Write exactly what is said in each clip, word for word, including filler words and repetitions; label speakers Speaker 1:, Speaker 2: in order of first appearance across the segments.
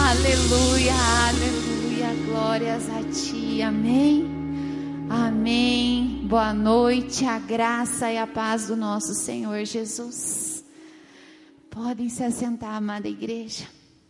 Speaker 1: Aleluia, aleluia, glórias a Ti, amém, amém. Boa noite, a graça e a paz do nosso Senhor Jesus. Podem se assentar, amada igreja.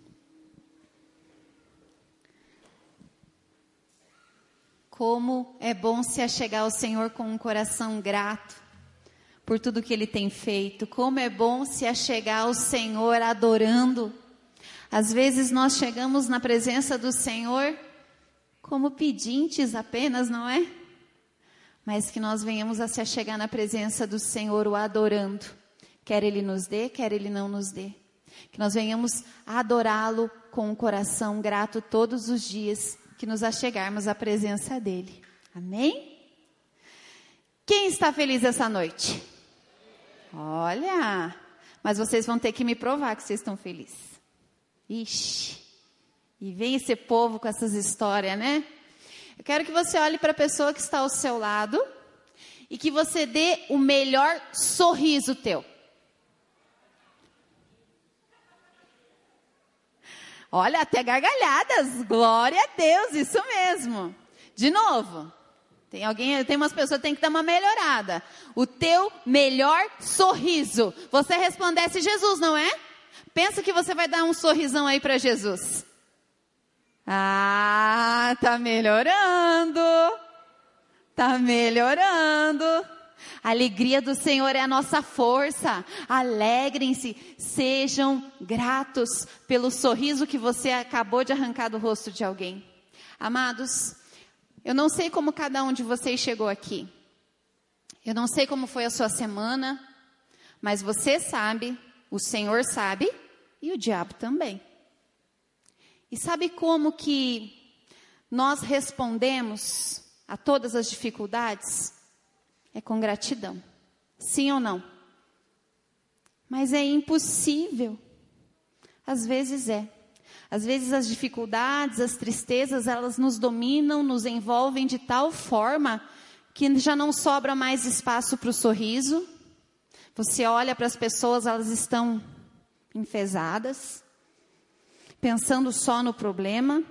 Speaker 1: Como é bom se achegar ao Senhor com um coração grato por tudo que Ele tem feito. Como é bom se achegar ao Senhor adorando. Às vezes nós chegamos na presença do Senhor como pedintes apenas, não é? Mas que nós venhamos a se achegar na presença do Senhor o adorando. Quer Ele nos dê, quer Ele não nos dê. Que nós venhamos a adorá-lo com um coração grato todos os dias que nos achegarmos à presença dEle. Amém? Quem está feliz essa noite? Olha, mas vocês vão ter que me provar que vocês estão felizes. Ixi, e vem esse povo com essas histórias, né? Eu quero que você olhe para a pessoa que está ao seu lado e que você dê o melhor sorriso teu. Olha, até gargalhadas, glória a Deus, isso mesmo. De novo, tem alguém, tem umas pessoas que tem que dar uma melhorada. O teu melhor sorriso. Você resplandece Jesus, não é? Pensa que você vai dar um sorrisão aí para Jesus. Ah, tá melhorando. Tá melhorando. A alegria do Senhor é a nossa força. Alegrem-se, sejam gratos pelo sorriso que você acabou de arrancar do rosto de alguém. Amados, eu não sei como cada um de vocês chegou aqui. Eu não sei como foi a sua semana, mas você sabe, o Senhor sabe e o diabo também. E sabe como que nós respondemos a todas as dificuldades? É com gratidão. Sim ou não? Mas é impossível. Às vezes é. Às vezes as dificuldades, as tristezas, elas nos dominam, nos envolvem de tal forma que já não sobra mais espaço para o sorriso. Você olha para as pessoas, elas estão enfesadas, pensando só no problema.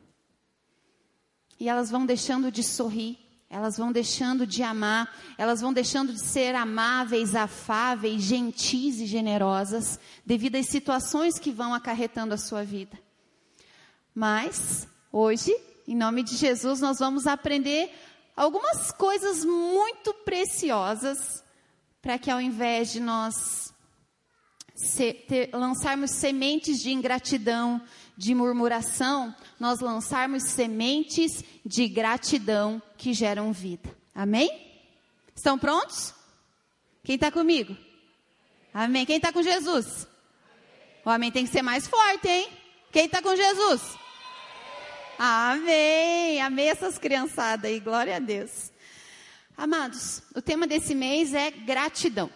Speaker 1: E elas vão deixando de sorrir. Elas vão deixando de amar, elas vão deixando de ser amáveis, afáveis, gentis e generosas, devido às situações que vão acarretando a sua vida. Mas, hoje, em nome de Jesus, nós vamos aprender algumas coisas muito preciosas, para que ao invés de nós se, ter, lançarmos sementes de ingratidão, de murmuração, nós lançarmos sementes de gratidão que geram vida. Amém? Estão prontos? Quem está comigo? Amém. Quem está com Jesus? O amém tem que ser mais forte, hein? Quem está com Jesus? Amém. Amei essas criançadas aí, glória a Deus. Amados, o tema desse mês é gratidão.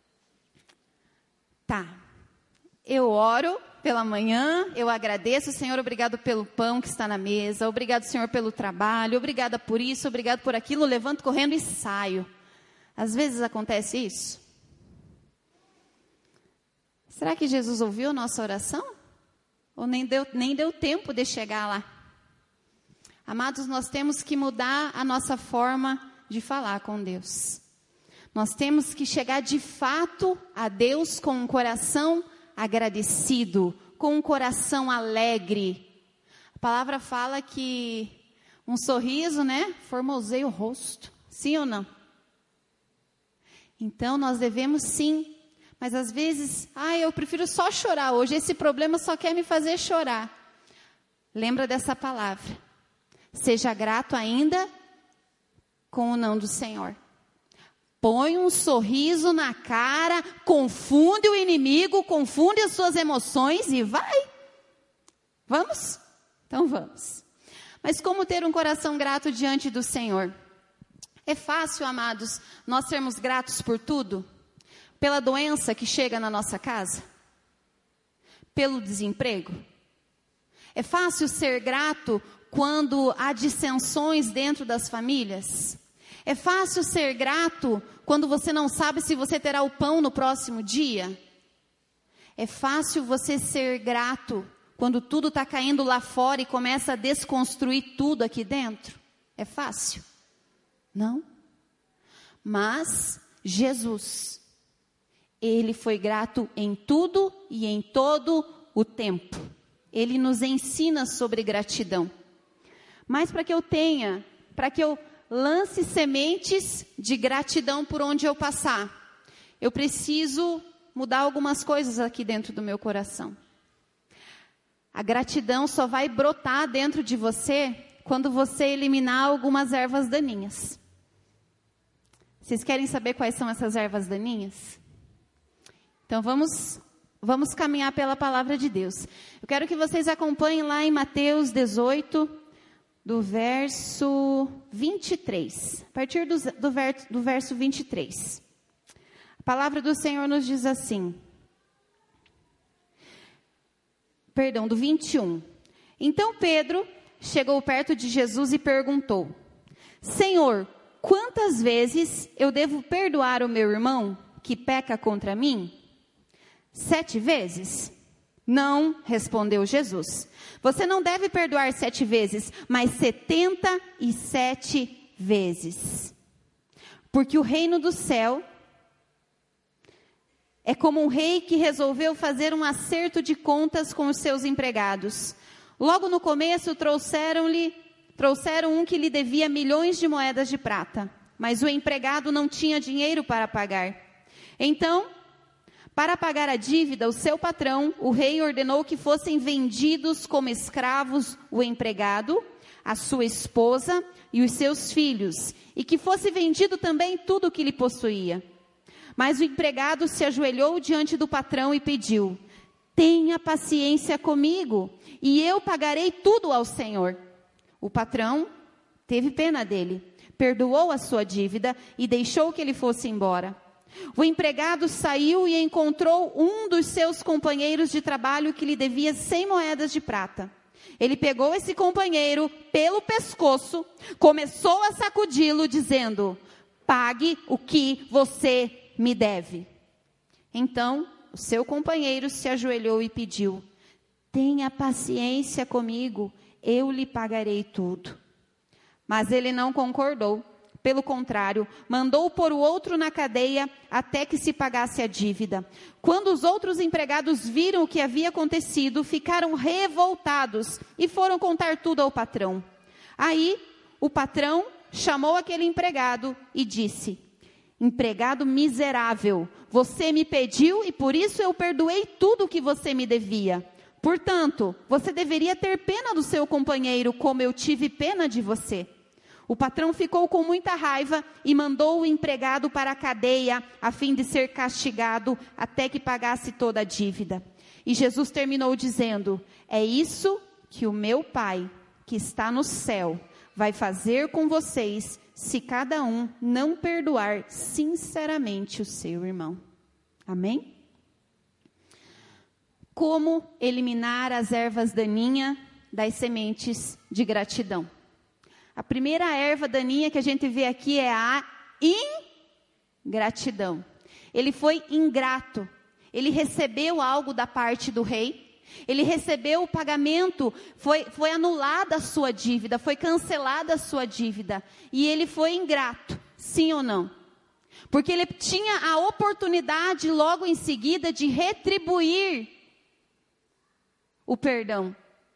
Speaker 1: Tá. Eu oro pela manhã, eu agradeço, Senhor, obrigado pelo pão que está na mesa, obrigado, Senhor, pelo trabalho, obrigada por isso, obrigado por aquilo, levanto correndo e saio. Às vezes acontece isso. Será que Jesus ouviu a nossa oração? Ou nem deu, nem deu tempo de chegar lá? Amados, nós temos que mudar a nossa forma de falar com Deus. Nós temos que chegar de fato a Deus com um coração agradecido, com um coração alegre. A palavra fala que um sorriso, né, formoseia o rosto. Sim ou não? Então nós devemos sim, mas às vezes, ah, eu prefiro só chorar hoje, esse problema só quer me fazer chorar. Lembra dessa palavra. Seja grato ainda com o não do Senhor. Põe um sorriso na cara, confunde o inimigo, confunde as suas emoções e vai. Vamos? Então vamos. Mas como ter um coração grato diante do Senhor? É fácil, amados, nós sermos gratos por tudo? Pela doença que chega na nossa casa? Pelo desemprego? É fácil ser grato quando há dissensões dentro das famílias? É fácil ser grato quando você não sabe se você terá o pão no próximo dia? É fácil você ser grato quando tudo está caindo lá fora e começa a desconstruir tudo aqui dentro? É fácil? Não. Mas Jesus, Ele foi grato em tudo e em todo o tempo. Ele nos ensina sobre gratidão. Mas para que eu tenha, para que eu lance sementes de gratidão por onde eu passar, eu preciso mudar algumas coisas aqui dentro do meu coração. A gratidão só vai brotar dentro de você quando você eliminar algumas ervas daninhas. Vocês querem saber quais são essas ervas daninhas? Então vamos, vamos caminhar pela palavra de Deus. Eu quero que vocês acompanhem lá em Mateus dezoito, do verso vinte e três. A partir do, do, ver, do verso vinte e três. A palavra do Senhor nos diz assim. Perdão, do vinte e um. Então Pedro chegou perto de Jesus e perguntou: Senhor, quantas vezes eu devo perdoar o meu irmão que peca contra mim? Sete vezes? Não, respondeu Jesus. Você não deve perdoar sete vezes, mas setenta e sete vezes. Porque o reino do céu é como um rei que resolveu fazer um acerto de contas com os seus empregados. Logo no começo trouxeram-lhe, trouxeram um que lhe devia milhões de moedas de prata, mas o empregado não tinha dinheiro para pagar. Então, para pagar a dívida, o seu patrão, o rei, ordenou que fossem vendidos como escravos o empregado, a sua esposa e os seus filhos, e que fosse vendido também tudo o que lhe possuía. Mas o empregado se ajoelhou diante do patrão e pediu: tenha paciência comigo, e eu pagarei tudo ao Senhor. O patrão teve pena dele, perdoou a sua dívida e deixou que ele fosse embora. O empregado saiu e encontrou um dos seus companheiros de trabalho que lhe devia cem moedas de prata. Ele pegou esse companheiro pelo pescoço, começou a sacudi-lo, dizendo: pague o que você me deve. Então, o seu companheiro se ajoelhou e pediu: tenha paciência comigo, eu lhe pagarei tudo. Mas ele não concordou. Pelo contrário, mandou pôr o outro na cadeia até que se pagasse a dívida. Quando os outros empregados viram o que havia acontecido, ficaram revoltados e foram contar tudo ao patrão. Aí, o patrão chamou aquele empregado e disse: empregado miserável, você me pediu e por isso eu perdoei tudo o que você me devia. Portanto, você deveria ter pena do seu companheiro, como eu tive pena de você. O patrão ficou com muita raiva e mandou o empregado para a cadeia, a fim de ser castigado até que pagasse toda a dívida. E Jesus terminou dizendo: é isso que o meu Pai, que está no céu, vai fazer com vocês, se cada um não perdoar sinceramente o seu irmão. Amém? Como eliminar as ervas daninhas das sementes de gratidão? A primeira erva daninha que a gente vê aqui é a ingratidão. Ele foi ingrato. Ele recebeu algo da parte do rei. Ele recebeu o pagamento. Foi, foi anulada a sua dívida. Foi cancelada a sua dívida. E ele foi ingrato. Sim ou não? Porque ele tinha a oportunidade logo em seguida de retribuir o perdão.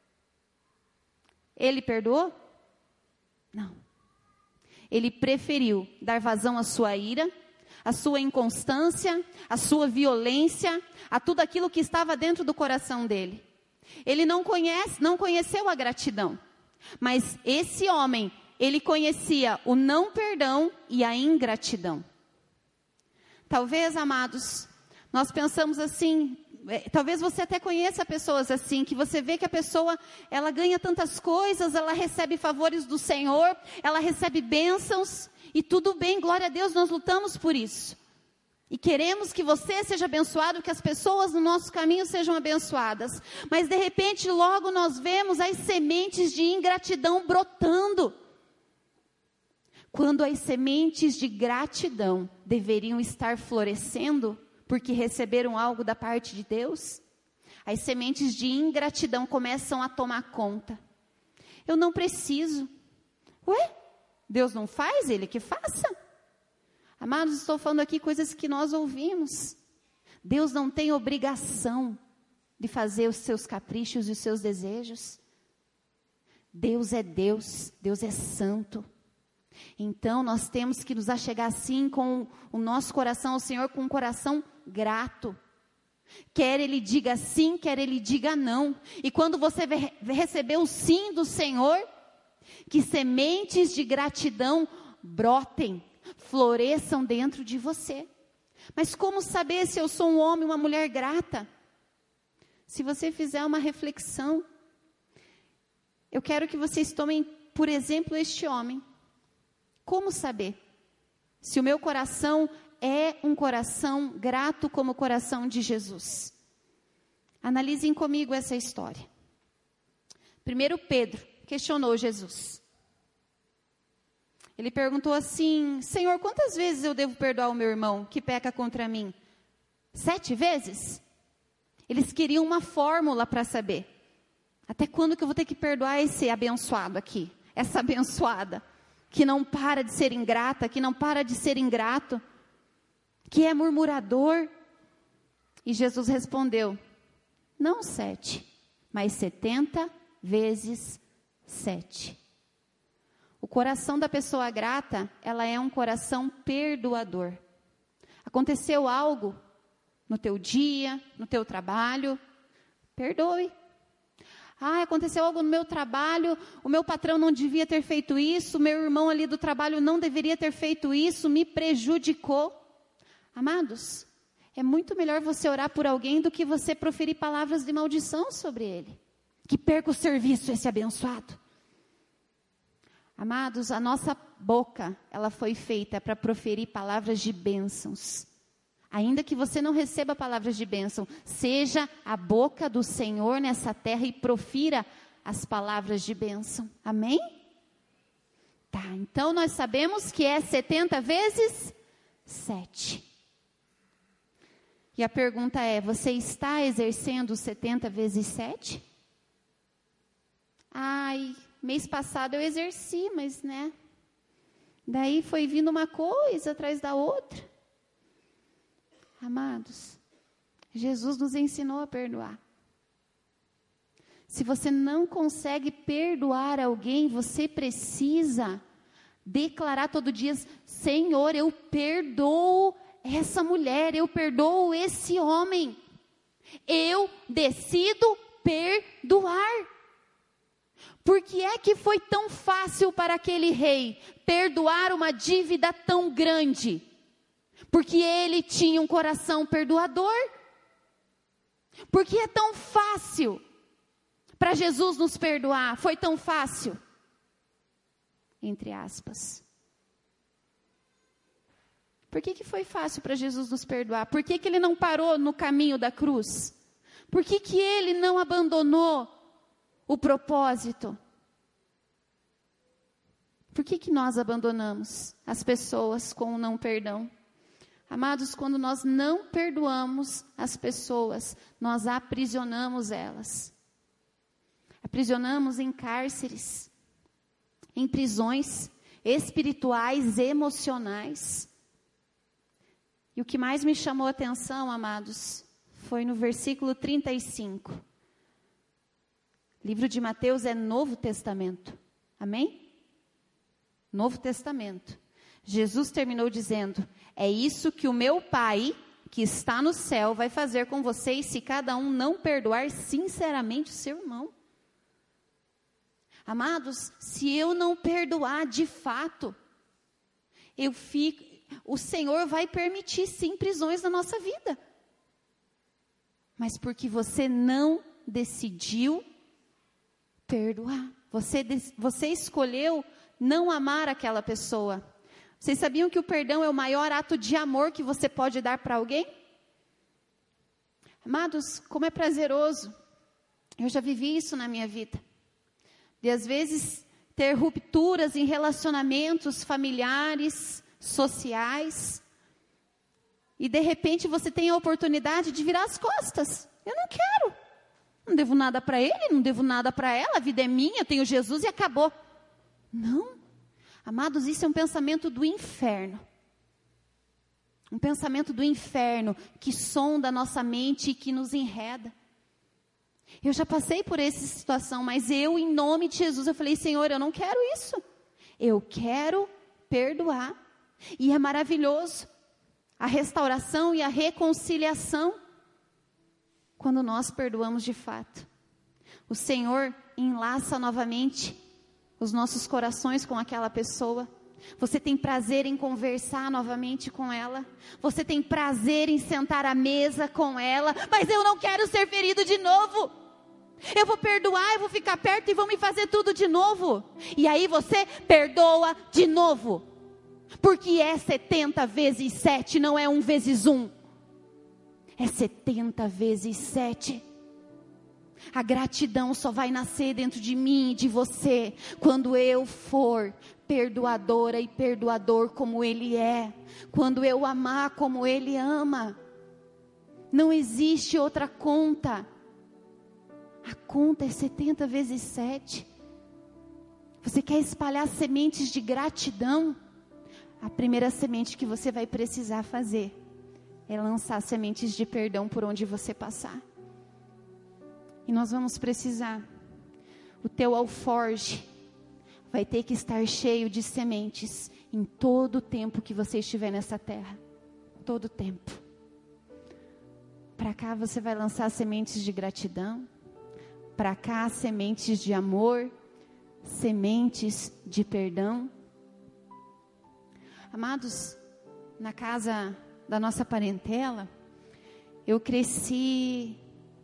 Speaker 1: Ele perdoou? Não. Ele preferiu dar vazão à sua ira, à sua inconstância, à sua violência, a tudo aquilo que estava dentro do coração dele. Ele não conhece, não conheceu a gratidão. Mas esse homem, ele conhecia o não perdão e a ingratidão. Talvez, amados, nós pensamos assim, talvez você até conheça pessoas assim, que você vê que a pessoa, ela ganha tantas coisas, ela recebe favores do Senhor, ela recebe bênçãos, e tudo bem, glória a Deus, nós lutamos por isso. E queremos que você seja abençoado, que as pessoas no nosso caminho sejam abençoadas. Mas de repente, logo nós vemos as sementes de ingratidão brotando. Quando as sementes de gratidão deveriam estar florescendo, porque receberam algo da parte de Deus. As sementes de ingratidão começam a tomar conta. Eu não preciso. Ué, Deus não faz? Ele que faça. Amados, estou falando aqui coisas que nós ouvimos. Deus não tem obrigação de fazer os seus caprichos e os seus desejos. Deus é Deus, Deus é santo. Então nós temos que nos achegar assim com o nosso coração ao Senhor, com um coração grato. Quer Ele diga sim, quer Ele diga não. E quando você receber o sim do Senhor, que sementes de gratidão brotem, floresçam dentro de você. Mas como saber se eu sou um homem, uma mulher grata? Se você fizer uma reflexão, eu quero que vocês tomem, por exemplo, este homem. Como saber se o meu coração é um coração grato como o coração de Jesus? Analisem comigo essa história. Primeiro Pedro questionou Jesus. Ele perguntou assim: Senhor, quantas vezes eu devo perdoar o meu irmão que peca contra mim? Sete vezes? Eles queriam uma fórmula para saber. Até quando que eu vou ter que perdoar esse abençoado aqui? Essa abençoada, que não para de ser ingrata, que não para de ser ingrato, que é murmurador. E Jesus respondeu: não sete, mas setenta vezes sete. O coração da pessoa grata, ela é um coração perdoador. Aconteceu algo no teu dia, no teu trabalho, perdoe. Ah, aconteceu algo no meu trabalho, o meu patrão não devia ter feito isso, o meu irmão ali do trabalho não deveria ter feito isso, me prejudicou. Amados, é muito melhor você orar por alguém do que você proferir palavras de maldição sobre ele. Que perca o serviço esse abençoado. Amados, a nossa boca, ela foi feita para proferir palavras de bênçãos. Ainda que você não receba palavras de bênção, seja a boca do Senhor nessa terra e profira as palavras de bênção. Amém? Tá, então nós sabemos que é setenta vezes sete. E a pergunta é, você está exercendo setenta vezes sete? Ai, mês passado eu exerci, mas né? Daí foi vindo uma coisa atrás da outra. Amados, Jesus nos ensinou a perdoar. Se você não consegue perdoar alguém, você precisa declarar todo dia: Senhor, eu perdoo essa mulher, eu perdoo esse homem. Eu decido perdoar. Por que é que foi tão fácil para aquele rei perdoar uma dívida tão grande? Porque ele tinha um coração perdoador. Por que é tão fácil para Jesus nos perdoar? Foi tão fácil? Entre aspas. Por que que foi fácil para Jesus nos perdoar? Por que que ele não parou no caminho da cruz? Por que que ele não abandonou o propósito? Por que que nós abandonamos as pessoas com o não perdão? Amados, quando nós não perdoamos as pessoas, nós aprisionamos elas. Aprisionamos em cárceres, em prisões espirituais, emocionais. E o que mais me chamou a atenção, amados, foi no versículo trinta e cinco. O livro de Mateus é Novo Testamento. Amém? Novo Testamento. Jesus terminou dizendo: é isso que o meu Pai, que está no céu, vai fazer com vocês se cada um não perdoar sinceramente o seu irmão. Amados, se eu não perdoar de fato, eu fico, o Senhor vai permitir sim prisões na nossa vida. Mas porque você não decidiu perdoar. Você, você escolheu não amar aquela pessoa. Vocês sabiam que o perdão é o maior ato de amor que você pode dar para alguém? Amados, como é prazeroso. Eu já vivi isso na minha vida. De às vezes ter rupturas em relacionamentos familiares, sociais. E de repente você tem a oportunidade de virar as costas. Eu não quero. Não devo nada para ele, não devo nada para ela, a vida é minha, eu tenho Jesus e acabou. Não. Amados, isso é um pensamento do inferno. Um pensamento do inferno que sonda a nossa mente e que nos enreda. Eu já passei por essa situação, mas eu, em nome de Jesus, eu falei, Senhor, eu não quero isso. Eu quero perdoar. E é maravilhoso a restauração e a reconciliação quando nós perdoamos de fato. O Senhor enlaça novamente os nossos corações com aquela pessoa. Você tem prazer em conversar novamente com ela. Você tem prazer em sentar à mesa com ela. Mas eu não quero ser ferido de novo. Eu vou perdoar, eu vou ficar perto e vão me fazer tudo de novo. E aí você perdoa de novo. Porque é setenta vezes sete, não é um vezes um. É setenta vezes sete. A gratidão só vai nascer dentro de mim e de você quando eu for perdoadora e perdoador como Ele é. Quando eu amar como Ele ama. Não existe outra conta. A conta é setenta vezes sete. Você quer espalhar sementes de gratidão? A primeira semente que você vai precisar fazer é lançar sementes de perdão por onde você passar. E nós vamos precisar. O teu alforje vai ter que estar cheio de sementes em todo o tempo que você estiver nessa terra. Todo o tempo. Para cá você vai lançar sementes de gratidão. Para cá sementes de amor. Sementes de perdão. Amados, na casa da nossa parentela, eu cresci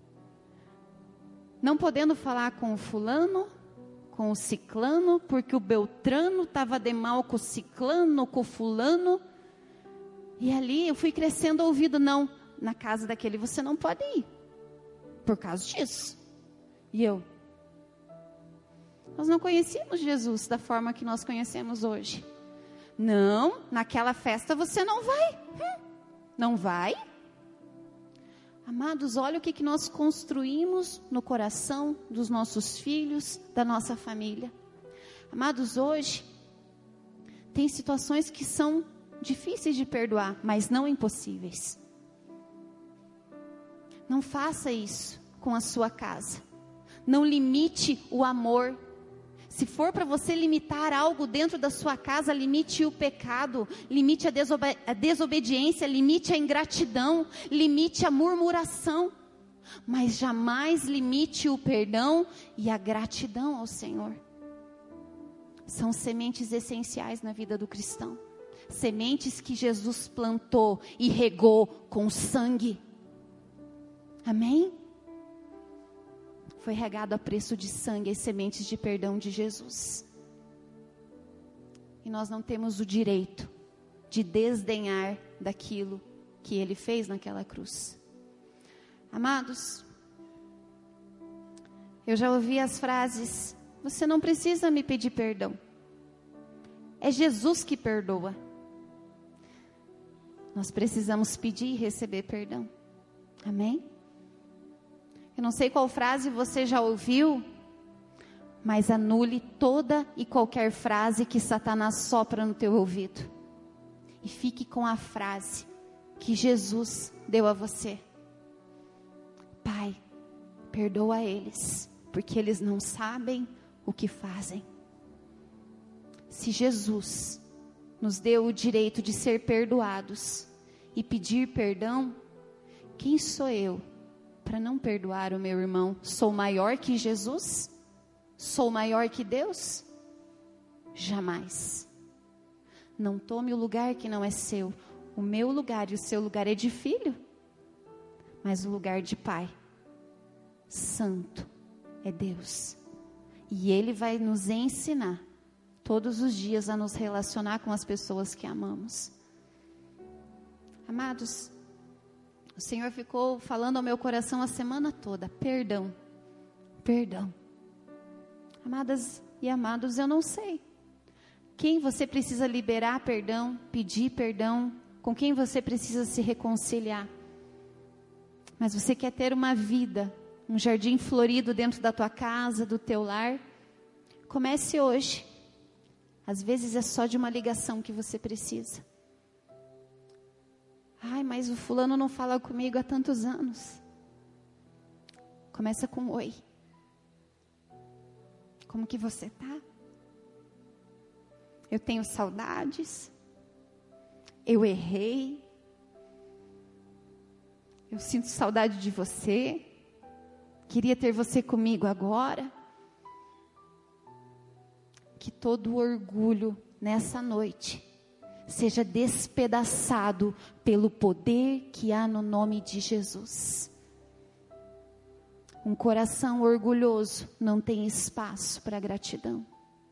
Speaker 1: não podendo falar com o fulano, com o ciclano, porque o beltrano estava de mal com o ciclano, com o fulano. E ali eu fui crescendo ouvido, não, na casa daquele você não pode ir, por causa disso. E eu, nós não conhecíamos Jesus da forma que nós conhecemos hoje. Não, naquela festa você não vai. Hum, não vai? Amados, olha o que, que nós construímos no coração dos nossos filhos, da nossa família. Amados, hoje, tem situações que são difíceis de perdoar, mas não impossíveis. Não faça isso com a sua casa. Não limite o amor. Se for para você limitar algo dentro da sua casa, limite o pecado, limite a, desobe- a desobediência, limite a ingratidão, limite a murmuração. Mas jamais limite o perdão e a gratidão ao Senhor. São sementes essenciais na vida do cristão. Sementes que Jesus plantou e regou com sangue. Amém? Foi regado a preço de sangue as sementes de perdão de Jesus. E nós não temos o direito de desdenhar daquilo que Ele fez naquela cruz. Amados, eu já ouvi as frases, você não precisa me pedir perdão. É Jesus que perdoa. Nós precisamos pedir e receber perdão. Amém? Eu não sei qual frase você já ouviu, mas anule toda e qualquer frase que Satanás sopra no teu ouvido. E fique com a frase que Jesus deu a você. Pai, perdoa eles, porque eles não sabem o que fazem. Se Jesus nos deu o direito de ser perdoados e pedir perdão, quem sou eu para não perdoar o meu irmão? Sou maior que Jesus? Sou maior que Deus? Jamais. Não tome o lugar que não é seu. O meu lugar e o seu lugar é de filho, mas o lugar de pai santo é Deus. E Ele vai nos ensinar todos os dias a nos relacionar com as pessoas que amamos. Amados, o Senhor ficou falando ao meu coração a semana toda, perdão, perdão. Amadas e amados, eu não sei quem você precisa liberar perdão, pedir perdão, com quem você precisa se reconciliar. Mas você quer ter uma vida um jardim florido dentro da tua casa, do teu lar. Comece hoje. Às vezes é só de uma ligação que você precisa. Ai, mas o fulano não fala comigo há tantos anos. Começa com oi. Como que você tá? Eu tenho saudades. Eu errei. Eu sinto saudade de você. Queria ter você comigo agora. Que todo orgulho nessa noite seja despedaçado pelo poder que há no nome de Jesus. Um coração orgulhoso não tem espaço para gratidão.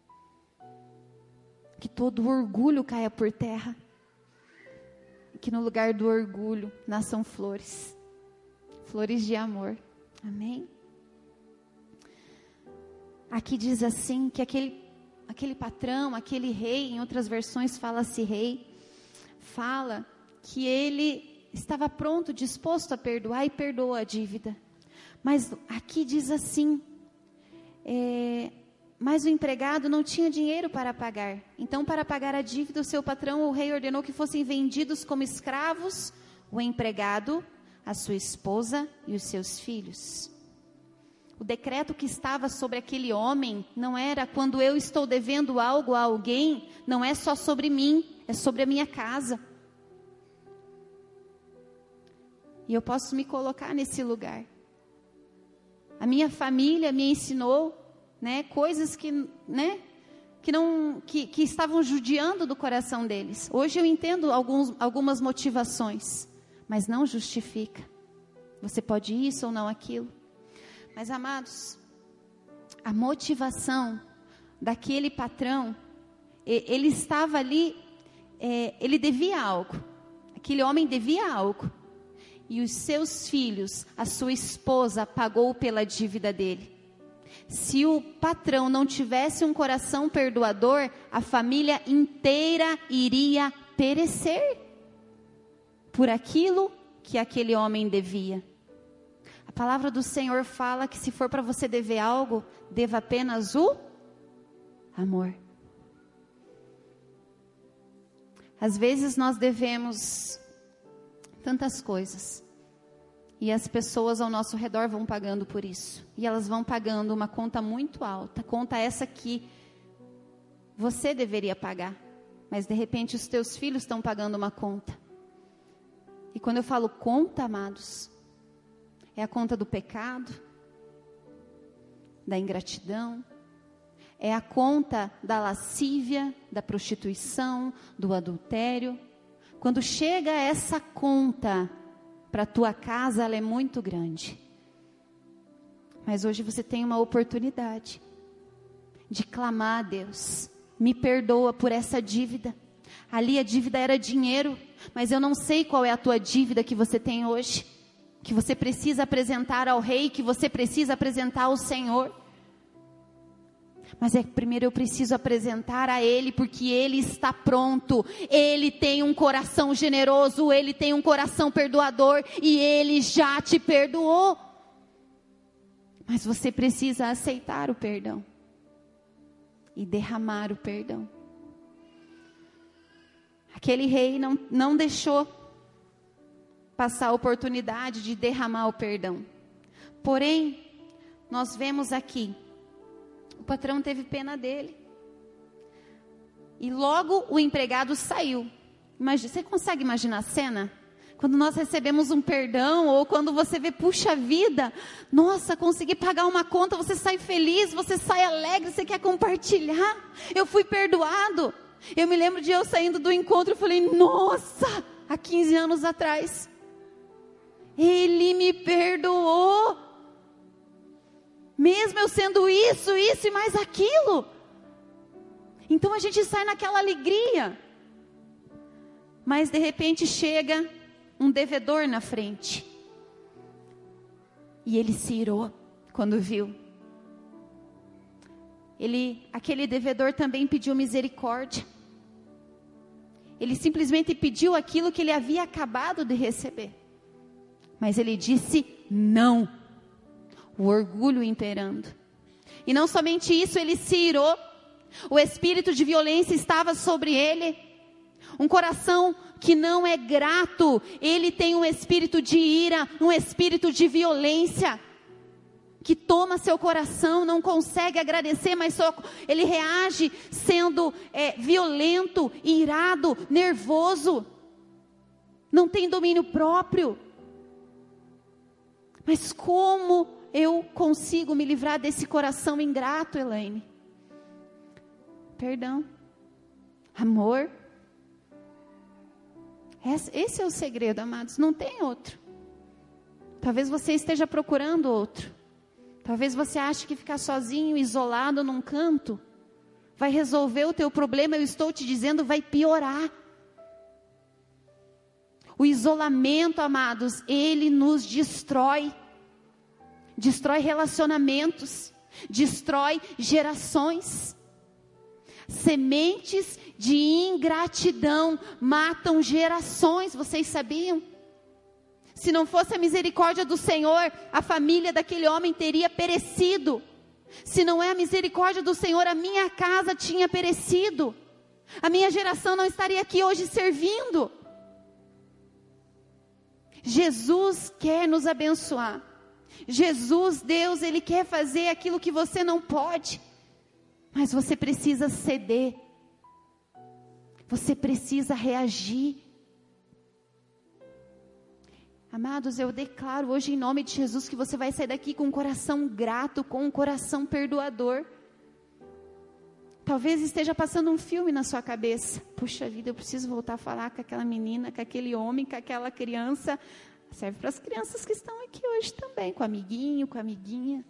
Speaker 1: Que todo orgulho caia por terra. Que no lugar do orgulho nasçam flores. Flores de amor. Amém? Aqui diz assim que aquele, aquele patrão, aquele rei, em outras versões fala-se rei, fala que ele estava pronto, disposto a perdoar e perdoou a dívida. Mas aqui diz assim, é, mas o empregado não tinha dinheiro para pagar. Então, para pagar a dívida, o seu patrão, o rei, ordenou que fossem vendidos como escravos o empregado, a sua esposa e os seus filhos. O decreto que estava sobre aquele homem não era: quando eu estou devendo algo a alguém, não é só sobre mim, é sobre a minha casa. E eu posso me colocar nesse lugar. A minha família me ensinou, né, coisas que, né, que, não, que, que estavam judiando do coração deles. Hoje eu entendo alguns, algumas motivações, mas não justifica. Você pode isso ou não aquilo. Mas, amados, a motivação daquele patrão, ele estava ali, é, ele devia algo. Aquele homem devia algo. E os seus filhos, a sua esposa, pagou pela dívida dele. Se o patrão não tivesse um coração perdoador, a família inteira iria perecer por aquilo que aquele homem devia. A palavra do Senhor fala que se for para você dever algo, deva apenas o amor. Às vezes nós devemos tantas coisas, e as pessoas ao nosso redor vão pagando por isso, e elas vão pagando uma conta muito alta, conta essa que você deveria pagar, mas de repente os teus filhos estão pagando uma conta. E quando eu falo conta, amados, é a conta do pecado, da ingratidão, é a conta da lascívia, da prostituição, do adultério. Quando chega essa conta para a tua casa, ela é muito grande. Mas hoje você tem uma oportunidade de clamar a Deus. Me perdoa por essa dívida. Ali a dívida era dinheiro, mas eu não sei qual é a tua dívida que você tem hoje, que você precisa apresentar ao rei, que você precisa apresentar ao Senhor. Mas é que primeiro eu preciso apresentar a Ele, porque Ele está pronto. Ele tem um coração generoso, Ele tem um coração perdoador, e Ele já te perdoou. Mas você precisa aceitar o perdão e derramar o perdão. Aquele rei não, não deixou passar a oportunidade de derramar o perdão. Porém, nós vemos aqui, o patrão teve pena dele. E logo o empregado saiu. Imagina, você consegue imaginar a cena? Quando nós recebemos um perdão, ou quando você vê, puxa vida, nossa, consegui pagar uma conta, você sai feliz, você sai alegre, você quer compartilhar. Eu fui perdoado. Eu me lembro de eu saindo do encontro, eu falei, nossa, há quinze anos atrás, Ele me perdoou. Mesmo eu sendo isso, isso e mais aquilo. Então a gente sai naquela alegria. Mas de repente chega um devedor na frente. E ele se irou quando viu. Ele, aquele devedor também pediu misericórdia. Ele simplesmente pediu aquilo que ele havia acabado de receber. Mas ele disse não. o orgulho imperando. E não somente isso, ele se irou. O espírito de violência estava sobre ele. Um coração que não é grato, ele tem um espírito de ira, um espírito de violência, que toma seu coração, não consegue agradecer, mas só ele reage sendo é, violento, irado, nervoso, não tem domínio próprio. Mas como eu consigo me livrar desse coração ingrato, Elaine? Perdão, amor. Esse é o segredo, amados, não tem outro. Talvez você esteja procurando outro. Talvez você ache que ficar sozinho, isolado num canto, vai resolver o teu problema. Eu estou te dizendo, vai piorar. O isolamento, amados, ele nos destrói. Destrói relacionamentos, destrói gerações. Sementes de ingratidão matam gerações, vocês sabiam? Se não fosse a misericórdia do Senhor, a família daquele homem teria perecido. Se não é a misericórdia do Senhor, a minha casa tinha perecido. A minha geração não estaria aqui hoje servindo. Jesus quer nos abençoar. Jesus, Deus, Ele quer fazer aquilo que você não pode. Mas você precisa ceder. Você precisa reagir. Amados, eu declaro hoje em nome de Jesus que você vai sair daqui com um coração grato, com um coração perdoador. Talvez esteja passando um filme na sua cabeça. Puxa vida, eu preciso voltar a falar com aquela menina, com aquele homem, com aquela criança. Serve para as crianças que estão aqui hoje também, com o amiguinho, com a amiguinha.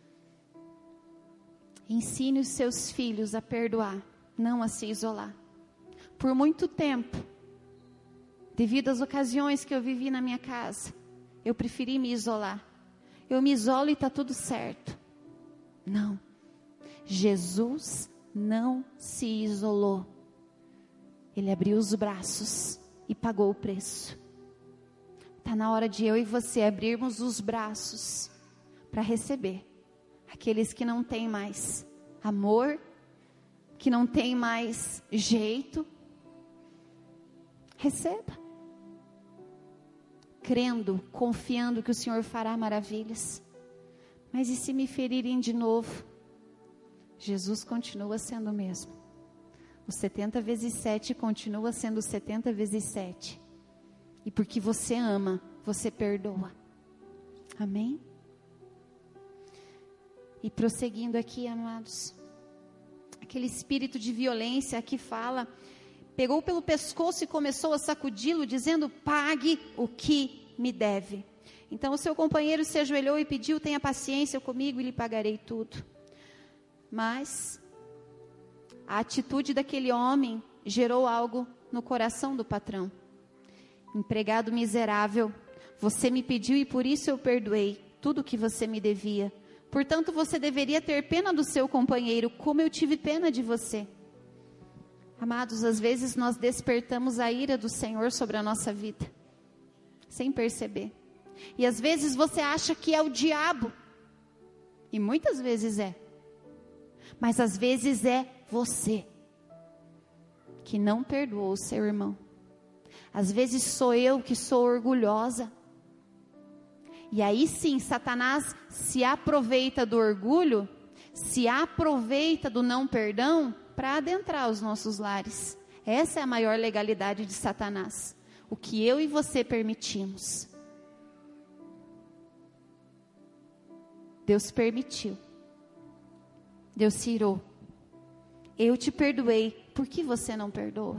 Speaker 1: Ensine os seus filhos a perdoar, não a se isolar. Por muito tempo, devido às ocasiões que eu vivi na minha casa, eu preferi me isolar. Eu me isolo e está tudo certo. Não. Jesus não se isolou. Ele abriu os braços e pagou o preço. Está na hora de eu e você abrirmos os braços para receber aqueles que não têm mais amor, que não têm mais jeito. Receba. Crendo, confiando que o Senhor fará maravilhas. Mas e se me ferirem de novo? Jesus continua sendo o mesmo. O setenta vezes sete continua sendo setenta vezes sete. E porque você ama, você perdoa. Amém? E prosseguindo aqui, amados, aquele espírito de violência aqui fala, pegou pelo pescoço e começou a sacudi-lo, dizendo, pague o que me deve. Então o seu companheiro se ajoelhou e pediu, tenha paciência comigo e lhe pagarei tudo. Mas a atitude daquele homem gerou algo no coração do patrão. Empregado miserável, você me pediu e por isso eu perdoei tudo o que você me devia. Portanto, você deveria ter pena do seu companheiro, como eu tive pena de você. Amados, às vezes nós despertamos a ira do Senhor sobre a nossa vida, sem perceber. E às vezes você acha que é o diabo, e muitas vezes é. Mas às vezes é você, que não perdoou o seu irmão. Às vezes sou eu que sou orgulhosa. E aí sim, Satanás se aproveita do orgulho, se aproveita do não perdão, para adentrar os nossos lares. Essa é a maior legalidade de Satanás. O que eu e você permitimos. Deus permitiu. Deus se irou. Eu te perdoei, por que você não perdoa?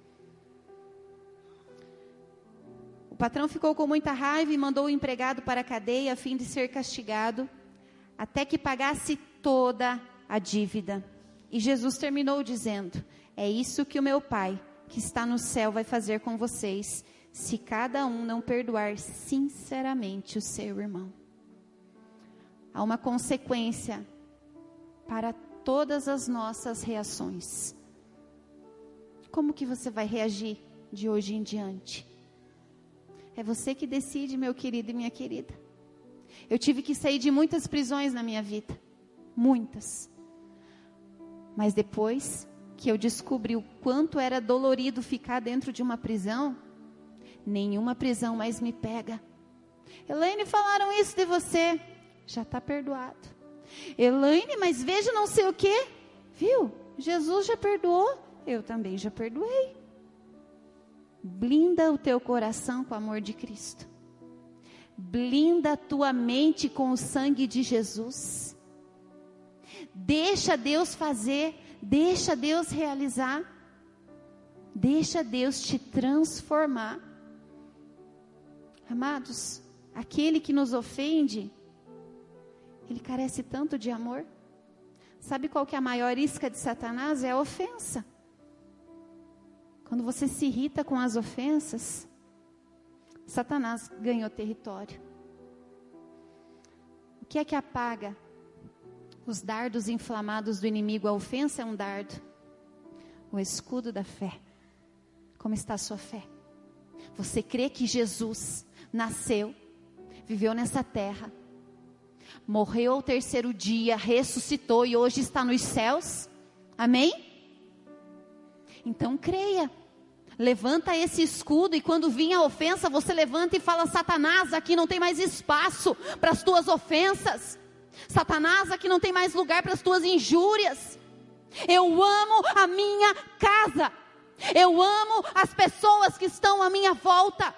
Speaker 1: O patrão ficou com muita raiva e mandou o empregado para a cadeia a fim de ser castigado, até que pagasse toda a dívida. E Jesus terminou dizendo, é isso que o meu Pai, que está no céu, vai fazer com vocês, se cada um não perdoar sinceramente o seu irmão. Há uma consequência para todas as nossas reações. Como que você vai reagir de hoje em diante? É você que decide, meu querido e minha querida. Eu tive que sair de muitas prisões na minha vida. Muitas. Mas depois que eu descobri o quanto era dolorido ficar dentro de uma prisão, nenhuma prisão mais me pega. Elaine, falaram isso de você. Já está perdoado. Elaine, mas veja não sei o que. Viu? Jesus já perdoou. Eu também já perdoei. Blinda o teu coração com o amor de Cristo. Blinda a tua mente com o sangue de Jesus. Deixa Deus fazer. Deixa Deus realizar. Deixa Deus te transformar. Amados, aquele que nos ofende, ele carece tanto de amor. Sabe qual que é a maior isca de Satanás? É a ofensa. Quando você se irrita com as ofensas, Satanás ganhou território. O que é que apaga os dardos inflamados do inimigo? A ofensa é um dardo. O escudo da fé. Como está a sua fé? Você crê que Jesus nasceu, viveu nessa terra, morreu ao terceiro dia, ressuscitou e hoje está nos céus? Amém? Então creia. Levanta esse escudo e quando vir a ofensa, você levanta e fala: Satanás, aqui não tem mais espaço para as tuas ofensas. Satanás, aqui não tem mais lugar para as tuas injúrias. Eu amo a minha casa. Eu amo as pessoas que estão à minha volta.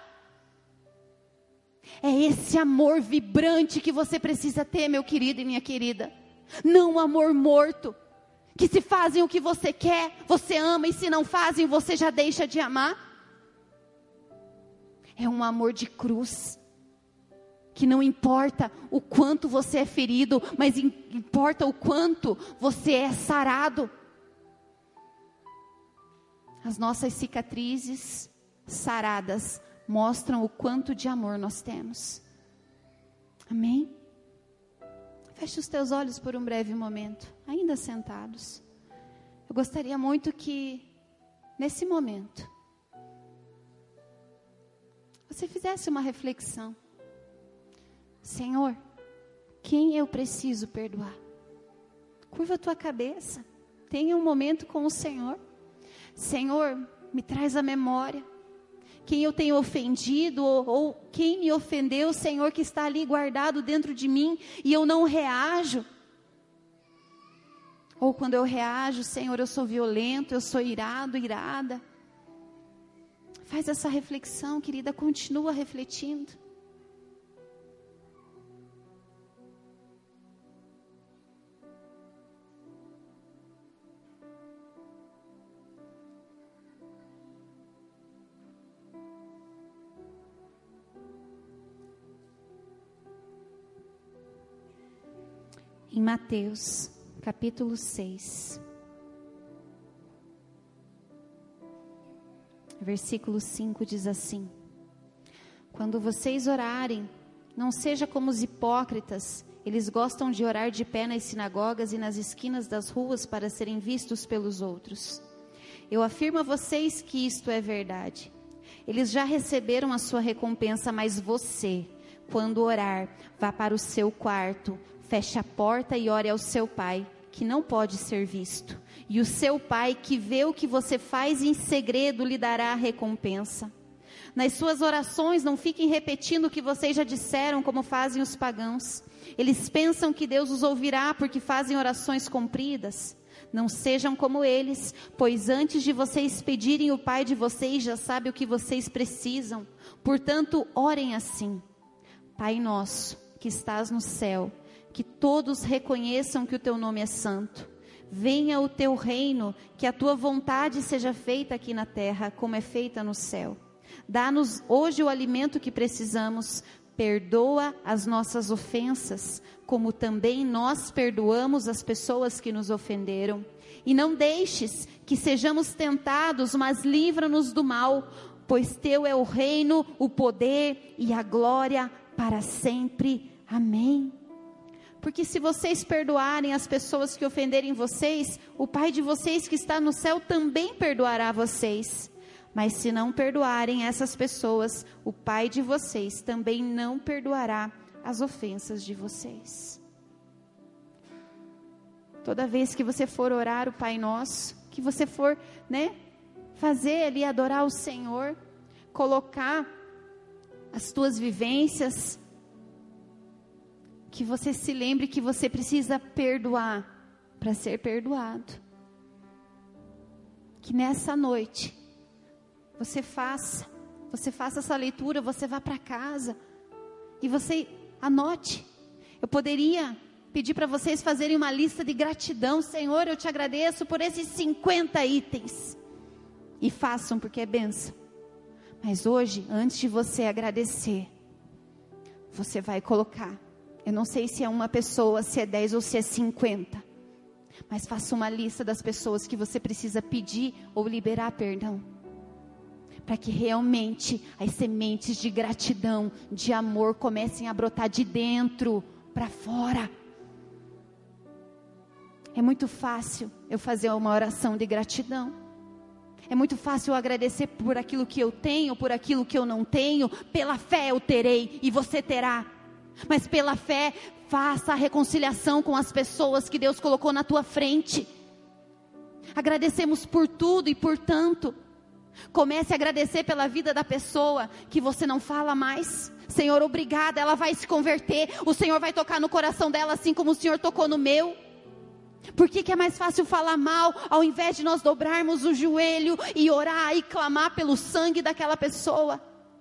Speaker 1: É esse amor vibrante que você precisa ter, meu querido e minha querida. Não amor morto, que se fazem o que você quer, você ama, e se não fazem, você já deixa de amar. É um amor de cruz, que não importa o quanto você é ferido, mas importa o quanto você é sarado. As nossas cicatrizes saradas mostram o quanto de amor nós temos. Amém? Feche os teus olhos por um breve momento, ainda sentados. Eu gostaria muito que, nesse momento, você fizesse uma reflexão. Senhor, quem eu preciso perdoar? Curva a tua cabeça, tenha um momento com o Senhor. Senhor, me traz a memória quem eu tenho ofendido, ou, ou quem me ofendeu, Senhor, que está ali guardado dentro de mim, e eu não reajo. Ou quando eu reajo, Senhor, eu sou violento, eu sou irado, irada. Faz essa reflexão, querida, continua refletindo. Em Mateus, capítulo seis, versículo cinco diz assim: quando vocês orarem, não seja como os hipócritas, eles gostam de orar de pé nas sinagogas e nas esquinas das ruas para serem vistos pelos outros. Eu afirmo a vocês que isto é verdade. Eles já receberam a sua recompensa, mas você, quando orar, vá para o seu quarto, feche a porta e ore ao seu pai, que não pode ser visto. E o seu pai, que vê o que você faz em segredo, lhe dará a recompensa. Nas suas orações, não fiquem repetindo o que vocês já disseram, como fazem os pagãos. Eles pensam que Deus os ouvirá porque fazem orações compridas. Não sejam como eles, pois antes de vocês pedirem, o Pai de vocês já sabe o que vocês precisam. Portanto, orem assim: Pai nosso, que estás no céu, que todos reconheçam que o teu nome é santo. Venha o teu reino, que a tua vontade seja feita aqui na terra, como é feita no céu. Dá-nos hoje o alimento que precisamos. Perdoa as nossas ofensas, como também nós perdoamos as pessoas que nos ofenderam. E não deixes que sejamos tentados, mas livra-nos do mal, pois teu é o reino, o poder e a glória para sempre. Amém. Porque se vocês perdoarem as pessoas que ofenderem vocês, o Pai de vocês que está no céu também perdoará vocês. Mas se não perdoarem essas pessoas, o Pai de vocês também não perdoará as ofensas de vocês. Toda vez que você for orar o Pai Nosso, que você for, né, fazer ali, adorar o Senhor, colocar as tuas vivências, que você se lembre que você precisa perdoar para ser perdoado. Que nessa noite você faça, você faça essa leitura, você vá para casa e você anote. Eu poderia pedir para vocês fazerem uma lista de gratidão. Senhor, eu te agradeço por esses cinquenta itens. E façam, porque é bênção. Mas hoje, antes de você agradecer, você vai colocar, eu não sei se é uma pessoa, se é dez ou se é cinquenta, mas faça uma lista das pessoas que você precisa pedir ou liberar perdão, para que realmente as sementes de gratidão, de amor comecem a brotar de dentro para fora. É muito fácil eu fazer uma oração de gratidão. É muito fácil eu agradecer por aquilo que eu tenho, por aquilo que eu não tenho. Pela fé eu terei e você terá. Mas pela fé, faça a reconciliação com as pessoas que Deus colocou na tua frente. Agradecemos por tudo e por tanto. Comece a agradecer pela vida da pessoa que você não fala mais. Senhor, obrigada, ela vai se converter. O Senhor vai tocar no coração dela assim como o Senhor tocou no meu. Por que que é mais fácil falar mal, ao invés de nós dobrarmos o joelho e orar e clamar pelo sangue daquela pessoa?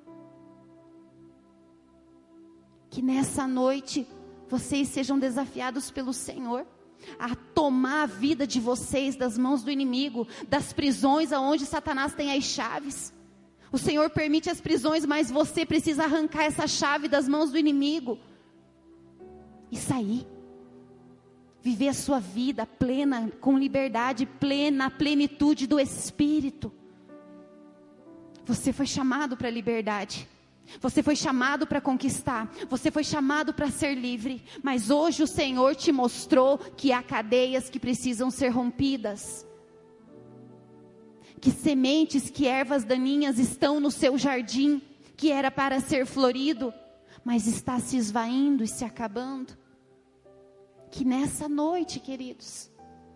Speaker 1: Que nessa noite vocês sejam desafiados pelo Senhor a tomar a vida de vocês das mãos do inimigo, das prisões aonde Satanás tem as chaves. O Senhor permite as prisões, mas você precisa arrancar essa chave das mãos do inimigo e sair. Viver a sua vida plena, com liberdade plena, a plenitude do Espírito. Você foi chamado para a liberdade. Você foi chamado para conquistar. Você foi chamado para ser livre. Mas hoje o Senhor te mostrou que há cadeias que precisam ser rompidas. Que sementes, que ervas daninhas estão no seu jardim, que era para ser florido, mas está se esvaindo e se acabando. Que nessa noite, queridos,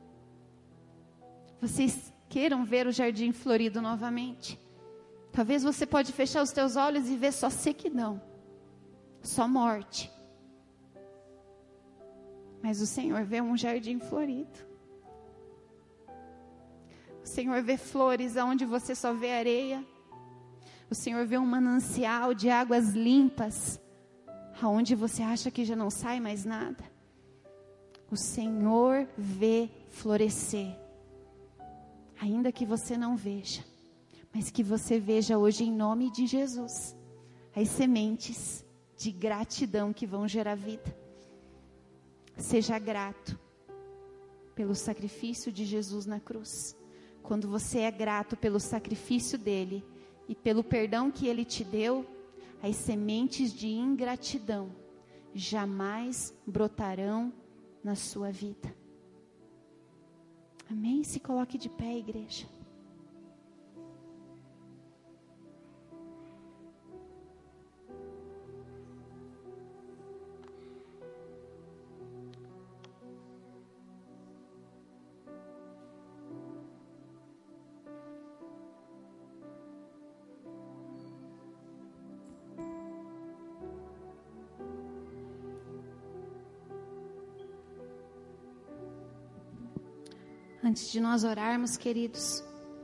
Speaker 1: vocês queiram ver o jardim florido novamente. Talvez você pode fechar os teus olhos e ver só sequidão, só morte. Mas o Senhor vê um jardim florido. O Senhor vê flores onde você só vê areia. O Senhor vê um manancial de águas limpas, aonde você acha que já não sai mais nada. O Senhor vê florescer, ainda que você não veja, mas que você veja hoje em nome de Jesus, as sementes de gratidão que vão gerar vida. Seja grato pelo sacrifício de Jesus na cruz. Quando você é grato pelo sacrifício dele e pelo perdão que ele te deu, as sementes de ingratidão jamais brotarão na sua vida. Amém? Se coloque de pé, igreja. Antes de nós orarmos, queridos,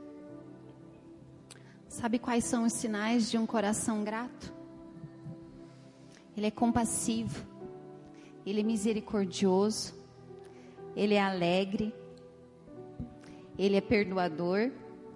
Speaker 1: sabe quais são os sinais de um coração grato? Ele é compassivo, ele é misericordioso, ele é alegre, ele é perdoador,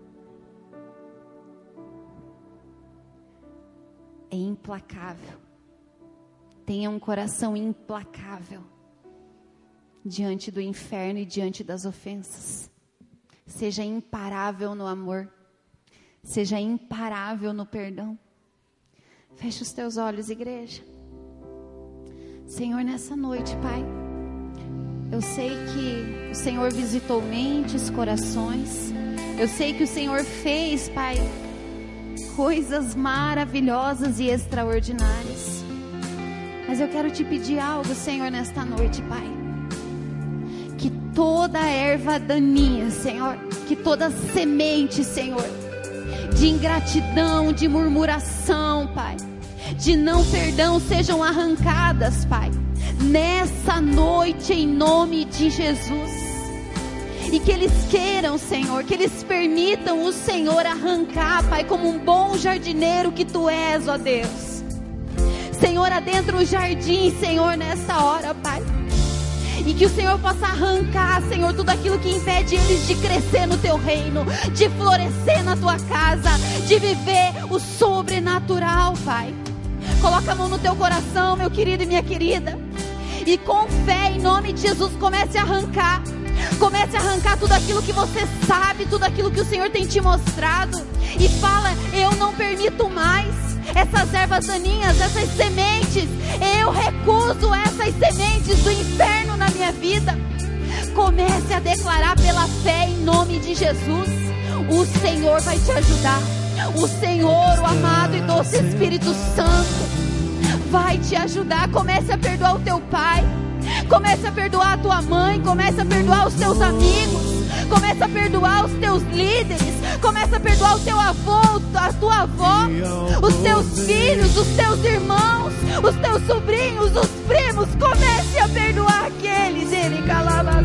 Speaker 1: é implacável. Tenha um coração implacável diante do inferno e diante das ofensas. Seja imparável no amor. Seja imparável no perdão. Feche os teus olhos, igreja. Senhor, nessa noite, Pai, eu sei que o Senhor visitou mentes, corações. Eu sei que o Senhor fez, Pai, coisas maravilhosas e extraordinárias. Mas eu quero te pedir algo, Senhor, nesta noite, Pai. Que toda erva daninha, Senhor, que toda semente, Senhor, de ingratidão, de murmuração, Pai, de não perdão, sejam arrancadas, Pai, nessa noite, em nome de Jesus. E que eles queiram, Senhor, que eles permitam o Senhor arrancar, Pai, como um bom jardineiro que Tu és, ó Deus. Senhor, adentra o jardim, Senhor, nessa hora, Pai. E que o Senhor possa arrancar, Senhor, tudo aquilo que impede eles de crescer no Teu reino, de florescer na Tua casa, de viver o sobrenatural, Pai. Coloca a mão no teu coração, meu querido e minha querida. E com fé, em nome de Jesus, comece a arrancar. Comece a arrancar tudo aquilo que você sabe, tudo aquilo que o Senhor tem te mostrado. E fala, eu não permito mais essas ervas daninhas, essas sementes. Eu recuso essas sementes do inferno na minha vida. Comece a declarar pela fé em nome de Jesus. O Senhor vai te ajudar. O Senhor, o amado e doce Espírito Santo, vai te ajudar. Comece a perdoar o teu pai. Comece a perdoar a tua mãe. Comece a perdoar os teus amigos. Comece a perdoar os teus líderes. Comece a perdoar o teu avô, a tua avó, os teus filhos, os teus irmãos, os teus sobrinhos, os primos. Comece a perdoar aqueles, ele calava,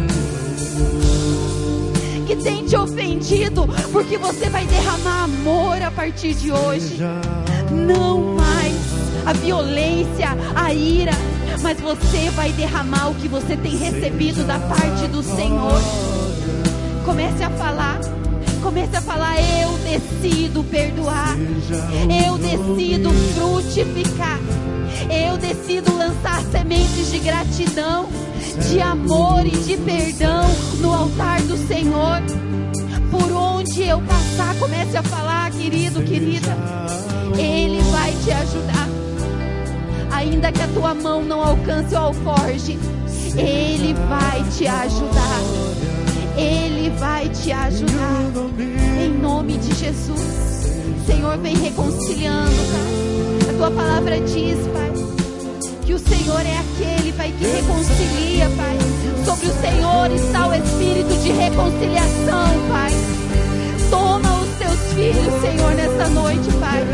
Speaker 1: que tem te ofendido, porque você vai derramar amor a partir de hoje. Não mais a violência, a ira, mas você vai derramar o que você tem recebido da parte do Senhor. Comece a falar. Comece a falar, eu decido perdoar. Eu decido frutificar. Eu decido lançar sementes de gratidão, de amor e de perdão no altar do Senhor. Por onde eu passar, comece a falar, querido, querida. Ele vai te ajudar. Ainda que a tua mão não alcance o alforje, Ele vai te ajudar. Ele vai te ajudar. Em nome de Jesus. Senhor, vem reconciliando, Pai. A tua palavra diz, Pai, que o Senhor é aquele, Pai, que reconcilia, Pai. Sobre o Senhor está o espírito de reconciliação, Pai. Toma os teus filhos, Senhor, nesta noite, Pai.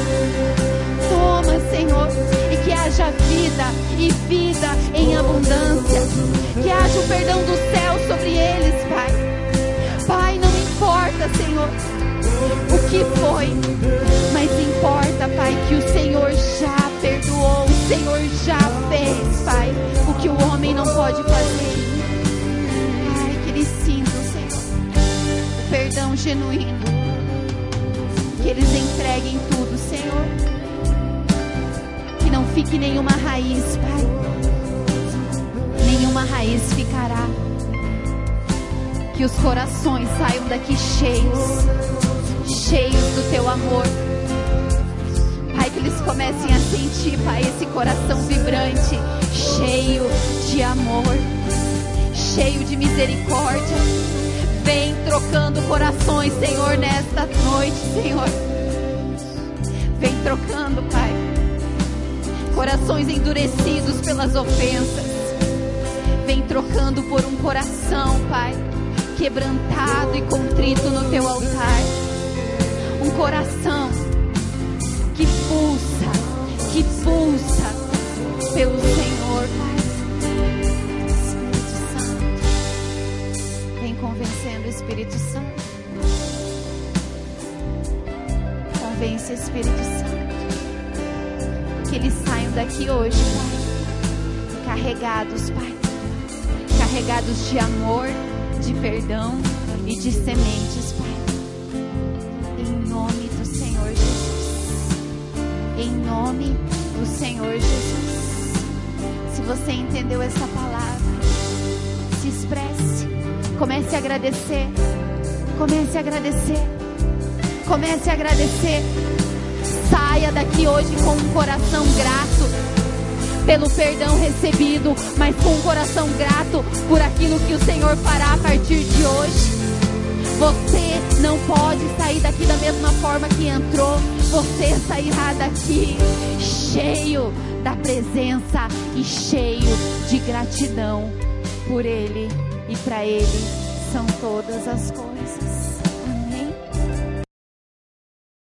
Speaker 1: Toma, Senhor, e que haja vida e vida em abundância. Que haja o perdão do céu sobre eles, Pai. Pai, não importa, Senhor, o que foi, mas importa, Pai, que o Senhor já perdoou, o Senhor já fez, Pai, o que o homem não pode fazer. Pai, que eles sintam, Senhor, o perdão genuíno, que eles entreguem tudo, Senhor, que não fique nenhuma raiz, Pai, nenhuma raiz ficará. Que os corações saiam daqui cheios, cheios do Teu amor. Pai, que eles comecem a sentir, Pai, esse coração vibrante, cheio de amor, cheio de misericórdia. Vem trocando corações, Senhor, nesta noite, Senhor. Vem trocando, Pai, corações endurecidos pelas ofensas. Vem trocando por um coração, Pai, quebrantado e contrito no Teu altar. Um coração que pulsa, que pulsa pelo Senhor, Pai. Espírito Santo, vem convencendo, Espírito Santo. Convence, Espírito Santo. Que eles saiam daqui hoje, Pai, carregados, Pai, carregados de amor, de perdão e de sementes, Pai. Em nome do Senhor Jesus. Em nome do Senhor Jesus. Se você entendeu essa palavra, se expresse. Comece a agradecer. Comece a agradecer. Comece a agradecer. Saia daqui hoje com um coração grato pelo perdão recebido, mas com um coração grato por aquilo que o Senhor fará a partir de hoje. Você não pode sair daqui da mesma forma que entrou. Você sairá daqui cheio da presença e cheio de gratidão por Ele, e para Ele são todas as coisas.